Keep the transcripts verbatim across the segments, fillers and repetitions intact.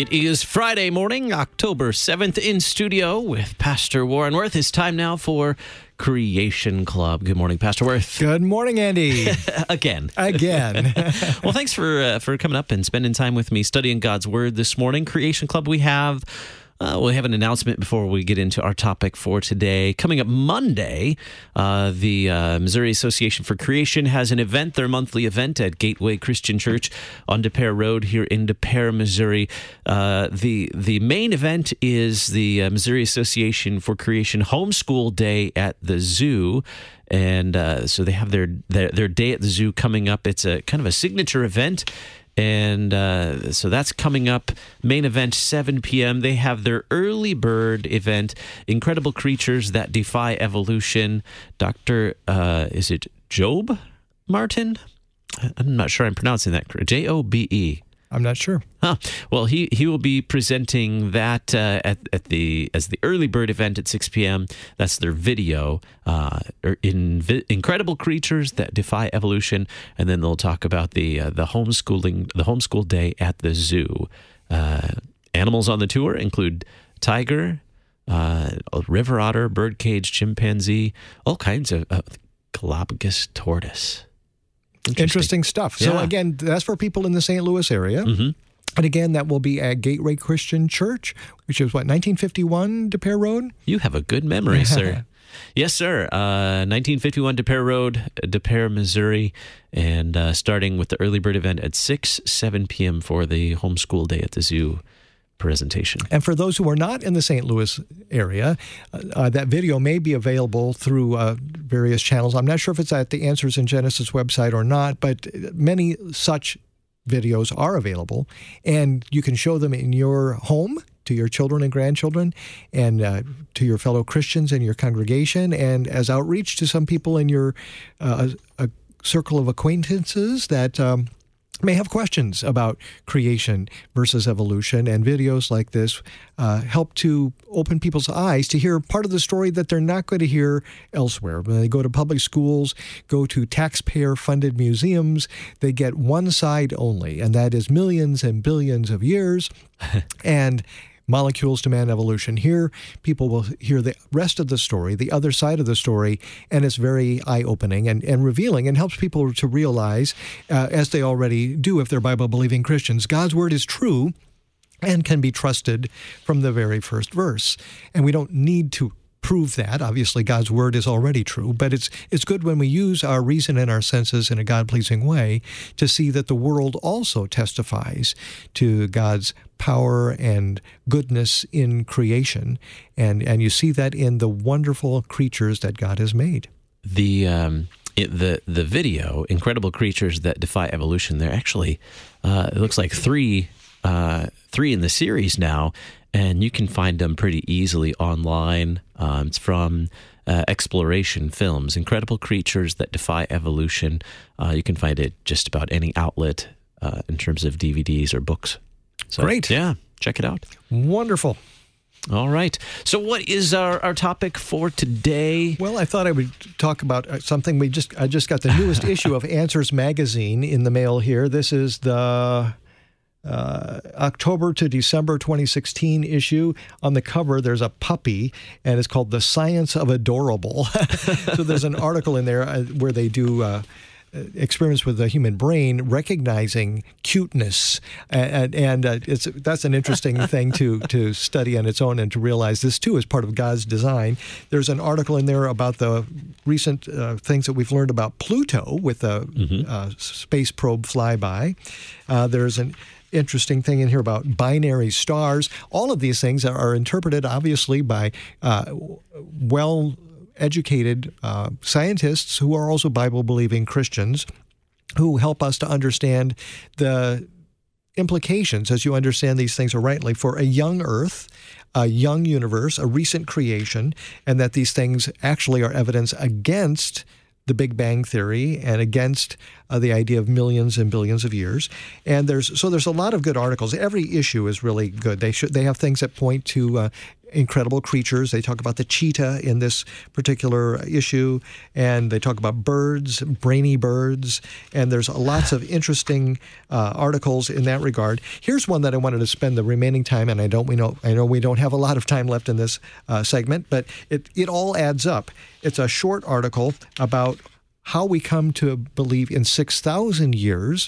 It is Friday morning, October seventh, in studio with Pastor Warren Worth. It's time now for Creation Club. Good morning, Pastor Worth. Good morning, Andy. Again. Again. Well, thanks for uh, for coming up and spending time with me studying God's Word this morning. Creation Club, we have... Uh, we have an announcement before we get into our topic for today. Coming up Monday, uh, the uh, Missouri Association for Creation has an event, their monthly event at Gateway Christian Church on Des Peres Road here in Des Peres, Missouri. Uh, the the main event is the uh, Missouri Association for Creation Homeschool Day at the Zoo. And uh, so they have their, their their day at the zoo coming up. It's a kind of a signature event. And uh, so that's coming up. Main event, seven p.m. They have their early bird event, Incredible Creatures That Defy Evolution. Doctor, uh, is it Job Martin? I'm not sure I'm pronouncing that correct. J O B E. I'm not sure. Huh. Well, he, he will be presenting that uh, at at the as the early bird event at six p.m. That's their video, uh, in Incredible Creatures That Defy Evolution, and then they'll talk about the uh, the homeschooling the homeschool day at the zoo. Uh, animals on the tour include tiger, uh, river otter, birdcage, chimpanzee, all kinds of uh, Galapagos tortoise. Interesting. Interesting stuff. So Yeah. again, that's for people in the Saint Louis area. Mm-hmm. And again, that will be at Gateway Christian Church, which is what, nineteen fifty-one Des Peres Road? You have a good memory, sir. Yes, sir. Uh, nineteen fifty-one Des Peres Road, Des Peres, Missouri, and uh, starting with the early bird event at six, seven p.m. for the homeschool day at the zoo presentation. And for those who are not in the Saint Louis area, uh, that video may be available through uh, various channels. I'm not sure if it's at the Answers in Genesis website or not, but many such videos are available, and you can show them in your home to your children and grandchildren, and uh, to your fellow Christians in your congregation, and as outreach to some people in your uh, a, a circle of acquaintances that um, may have questions about creation versus evolution. And videos like this uh, help to open people's eyes to hear part of the story that they're not going to hear elsewhere. When they go to public schools, go to taxpayer-funded museums, they get one side only, and that is millions and billions of years. And molecules demand evolution. Here, people will hear the rest of the story, the other side of the story, and it's very eye-opening and, and revealing, and helps people to realize, uh, as they already do if they're Bible-believing Christians, God's Word is true and can be trusted from the very first verse. And we don't need to prove that. Obviously, God's Word is already true, but it's it's good when we use our reason and our senses in a God-pleasing way to see that the world also testifies to God's power and goodness in creation, and and you see that in the wonderful creatures that God has made. The um, it, the the video, Incredible Creatures That Defy Evolution. They're actually uh, it looks like three uh, three in the series now. And you can find them pretty easily online. Um, it's from uh, Exploration Films, Incredible Creatures That Defy Evolution. Uh, you can find it just about any outlet uh, in terms of D V Ds or books. So, Great. Yeah, check it out. Wonderful. All right. So what is our, our topic for today? Well, I thought I would talk about something we just, I just got the newest issue of Answers Magazine in the mail here. This is the... Uh, October to December twenty sixteen issue. On the cover, there's a puppy, and it's called The Science of Adorable. So there's an article in there uh, where they do uh, experiments with the human brain recognizing cuteness, and, and uh, it's that's an interesting thing to to study on its own, and to realize this too is part of God's design. There's an article in there about the recent uh, things that we've learned about Pluto with the mm-hmm. uh, space probe flyby. Uh, there's an interesting thing in here about binary stars. All of these things are interpreted, obviously, by uh, well-educated uh, scientists who are also Bible-believing Christians, who help us to understand the implications, as you understand these things rightly, for a young Earth, a young universe, a recent creation, and that these things actually are evidence against the Big Bang Theory and against uh, the idea of millions and billions of years. And there's so there's a lot of good articles. Every issue is really good. They should they have things that point to uh, incredible creatures. They talk about the cheetah in this particular issue, and they talk about birds, brainy birds, and there's lots of interesting uh, articles in that regard. Here's one that I wanted to spend the remaining time, and I don't we know I know we don't have a lot of time left in this uh, segment, but it it all adds up. It's a short article about how we come to believe in six thousand years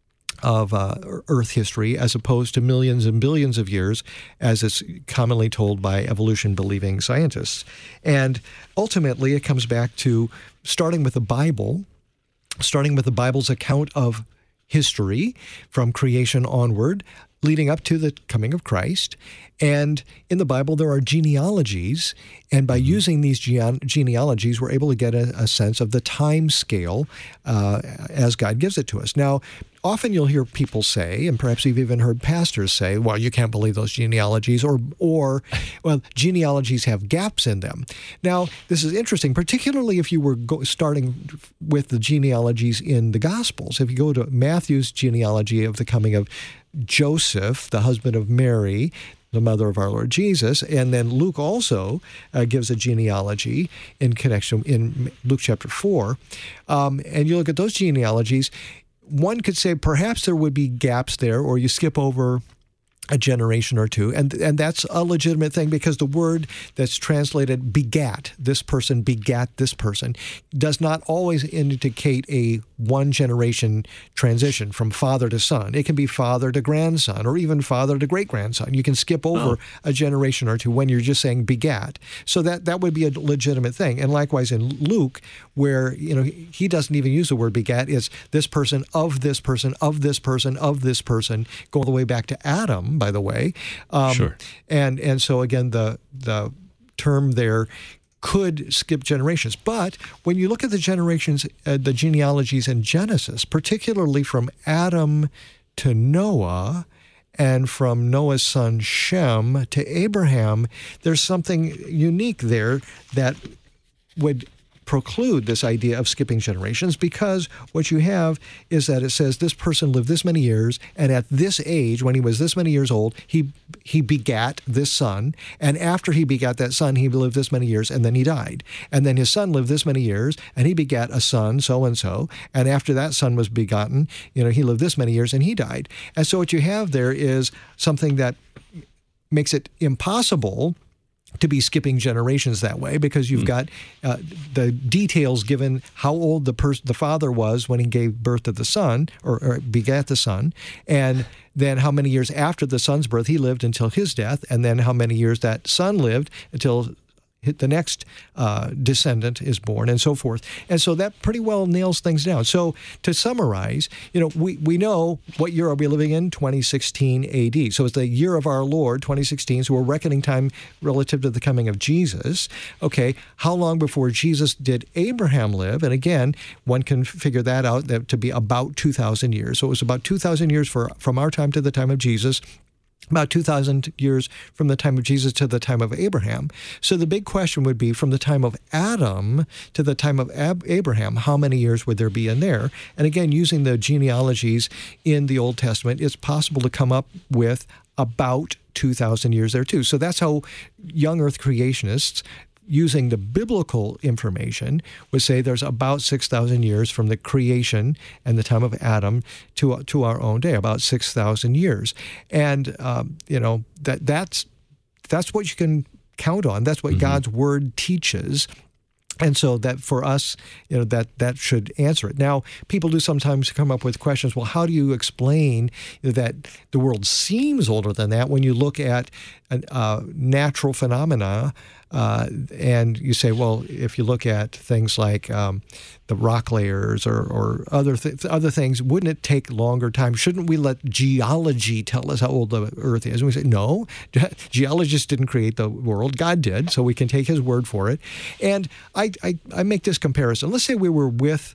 of uh, Earth history as opposed to millions and billions of years, as is commonly told by evolution-believing scientists. And ultimately, it comes back to starting with the Bible, starting with the Bible's account of history from creation onward, leading up to the coming of Christ. And in the Bible, there are genealogies, and by using these gene- genealogies, we're able to get a, a sense of the time scale uh, as God gives it to us. Now, often you'll hear people say, and perhaps you've even heard pastors say, well, you can't believe those genealogies, or, or well, genealogies have gaps in them. Now, this is interesting, particularly if you were go- starting with the genealogies in the Gospels. If you go to Matthew's genealogy of the coming of Joseph, the husband of Mary, the mother of our Lord Jesus, and then Luke also uh, gives a genealogy in connection in Luke chapter four. Um, and you look at those genealogies, one could say perhaps there would be gaps there, or you skip over a generation or two, and and that's a legitimate thing, because the word that's translated begat, this person begat this person, does not always indicate a one generation transition from father to son. It can be father to grandson, or even father to great grandson. You can skip over oh. a generation or two when you're just saying begat. So that that would be a legitimate thing. And likewise in Luke, where you know he doesn't even use the word begat, it's this person of this person of this person of this person, go all the way back to Adam, by the way. Um, sure. And and so again, the the term there could skip generations. But when you look at the generations, uh, the genealogies in Genesis, particularly from Adam to Noah, and from Noah's son Shem to Abraham, there's something unique there that would preclude this idea of skipping generations, because what you have is that it says this person lived this many years, and at this age, when he was this many years old, he he begat this son, and after he begat that son, he lived this many years, and then he died. And then his son lived this many years, and he begat a son, so-and-so, and after that son was begotten, you know, he lived this many years, and he died. And so what you have there is something that makes it impossible to be skipping generations that way, because you've mm. got uh, the details given how old the pers- the father was when he gave birth to the son, or, or begat the son, and then how many years after the son's birth he lived until his death, and then how many years that son lived until the next uh, descendant is born, and so forth. And so that pretty well nails things down. So to summarize, you know, we, we know what year are we living in? twenty sixteen A D. So it's the year of our Lord, twenty sixteen. So we're reckoning time relative to the coming of Jesus. Okay, how long before Jesus did Abraham live? And again, one can figure that out that to be about two thousand years. So it was about two thousand years for from our time to the time of Jesus. About two thousand years from the time of Jesus to the time of Abraham. So the big question would be, from the time of Adam to the time of Ab- Abraham, how many years would there be in there? And again, using the genealogies in the Old Testament, it's possible to come up with about two thousand years there too. So that's how young earth creationists, using the biblical information, would say there's about six thousand years from the creation and the time of Adam to to our own day, about six thousand years. And, um, you know, that that's that's what you can count on. That's what mm-hmm. God's Word teaches. And so that for us, you know, that that should answer it. Now, people do sometimes come up with questions, well, how do you explain that the world seems older than that when you look at uh, natural phenomena? Uh, and you say, well, if you look at things like um, the rock layers or, or other th- other things, wouldn't it take longer time? Shouldn't we let geology tell us how old the Earth is? And we say, no, ge- geologists didn't create the world. God did, so we can take his word for it. And I, I, I make this comparison. Let's say we were with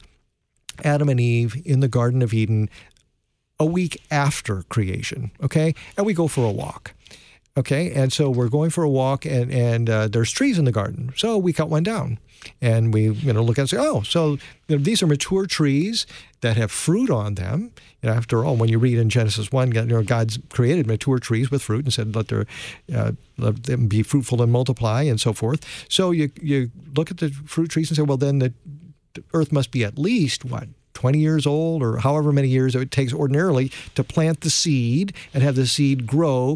Adam and Eve in the Garden of Eden a week after creation, okay? And we go for a walk. Okay, and so we're going for a walk, and and uh, there's trees in the garden. So we cut one down, and we you know look at it and say, oh, so you know, these are mature trees that have fruit on them. You know, after all, when you read in Genesis one, you know, God's created mature trees with fruit and said, let their uh, let them be fruitful and multiply, and so forth. So you you look at the fruit trees and say, well, then the, the earth must be at least what? twenty years old, or however many years it takes ordinarily to plant the seed and have the seed grow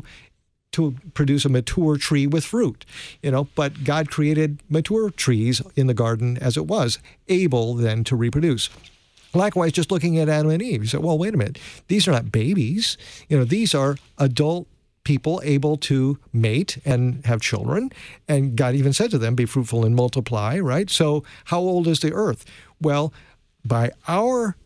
to produce a mature tree with fruit. You know, but God created mature trees in the garden as it was, able then to reproduce. Likewise, just looking at Adam and Eve, you say, well, wait a minute, these are not babies. You know, these are adult people able to mate and have children. And God even said to them, be fruitful and multiply, right? So how old is the earth? Well, by our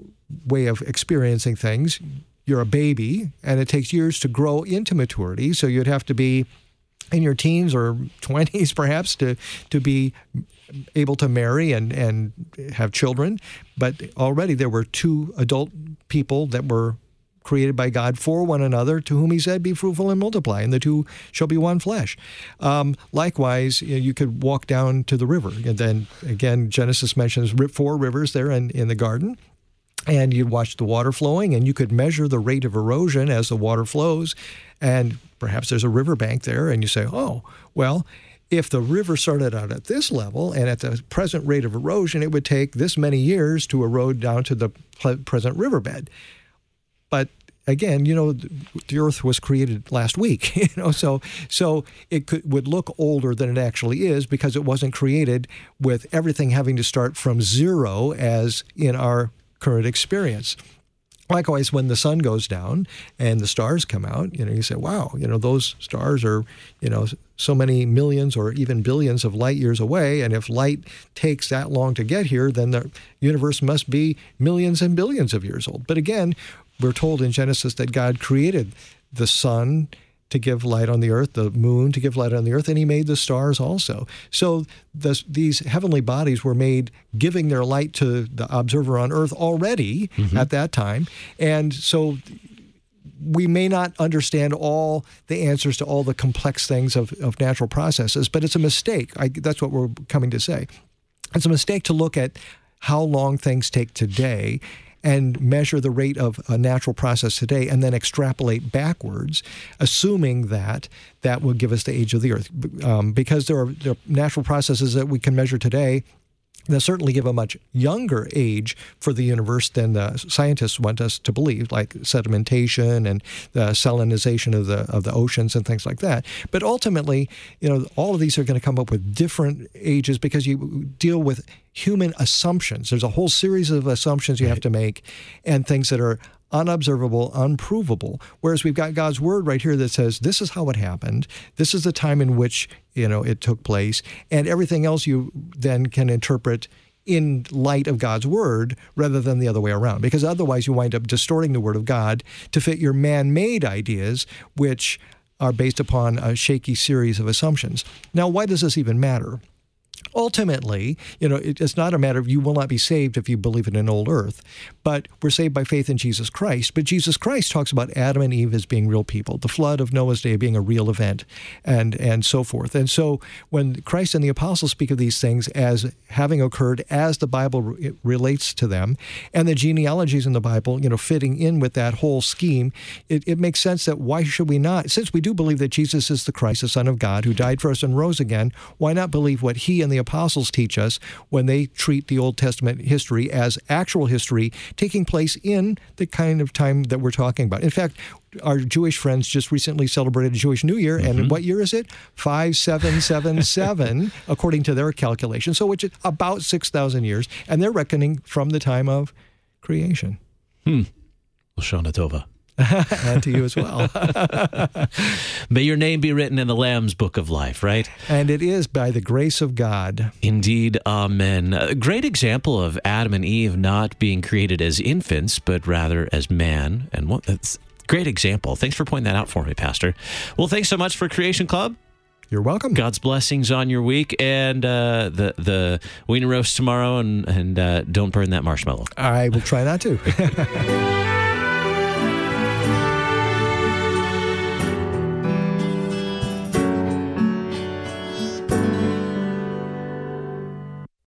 way of experiencing things, you're a baby, and it takes years to grow into maturity. So you'd have to be in your teens or twenties, perhaps, to to be able to marry and, and have children. But already there were two adult people that were created by God for one another, to whom he said, be fruitful and multiply, and the two shall be one flesh. Um, likewise, you know, you could walk down to the river. And then, again, Genesis mentions four rivers there in, in the garden. And you'd watch the water flowing, and you could measure the rate of erosion as the water flows. And perhaps there's a riverbank there, and you say, oh, well, if the river started out at this level and at the present rate of erosion, it would take this many years to erode down to the present riverbed. But again, you know, the earth was created last week, you know, so so it could, would look older than it actually is because it wasn't created with everything having to start from zero as in our current experience. Likewise, when the sun goes down and the stars come out, you know, you say, wow, you know, those stars are, you know, so many millions or even billions of light years away. And if light takes that long to get here, then the universe must be millions and billions of years old. But again, we're told in Genesis that God created the sun to give light on the earth, the moon to give light on the earth, and he made the stars also. So this, these heavenly bodies were made giving their light to the observer on earth already mm-hmm. at that time. And so we may not understand all the answers to all the complex things of, of natural processes, but it's a mistake. I, that's what we're coming to say. It's a mistake to look at how long things take today and measure the rate of a natural process today and then extrapolate backwards, assuming that that will give us the age of the earth. Um, because there are, there are natural processes that we can measure today that certainly give a much younger age for the universe than the scientists want us to believe, like sedimentation and the salinization of the of the oceans and things like that. But ultimately, you know, all of these are going to come up with different ages because you deal with human assumptions. There's a whole series of assumptions you have to make and things that are unobservable, unprovable. Whereas we've got God's word right here that says, this is how it happened. This is the time in which, you know, it took place. And everything else you then can interpret in light of God's word rather than the other way around. Because otherwise you wind up distorting the word of God to fit your man-made ideas, which are based upon a shaky series of assumptions. Now, why does this even matter? Ultimately, you know, it's not a matter of you will not be saved if you believe in an old earth, but we're saved by faith in Jesus Christ. But Jesus Christ talks about Adam and Eve as being real people, the flood of Noah's day being a real event, and and so forth. And so when Christ and the apostles speak of these things as having occurred as the Bible re- relates to them, and the genealogies in the Bible, you know, fitting in with that whole scheme, it, it makes sense that why should we not, since we do believe that Jesus is the Christ, the Son of God, who died for us and rose again, why not believe what he and the apostles teach us when they treat the Old Testament history as actual history taking place in the kind of time that we're talking about. In fact, our Jewish friends just recently celebrated Jewish New Year, mm-hmm. and what year is it? five seven seven seven, according to their calculation, so which is about six thousand years, and they're reckoning from the time of creation. Hmm. Shana Tova. And to you as well. May your name be written in the Lamb's Book of Life, right? And it is by the grace of God. Indeed, amen. A great example of Adam and Eve not being created as infants, but rather as man. And what that's a great example. Thanks for pointing that out for me, Pastor. Well, thanks so much for Creation Club. You're welcome. God's blessings on your week, and uh, the the wiener roast tomorrow, and, and uh, don't burn that marshmallow. I will try not to.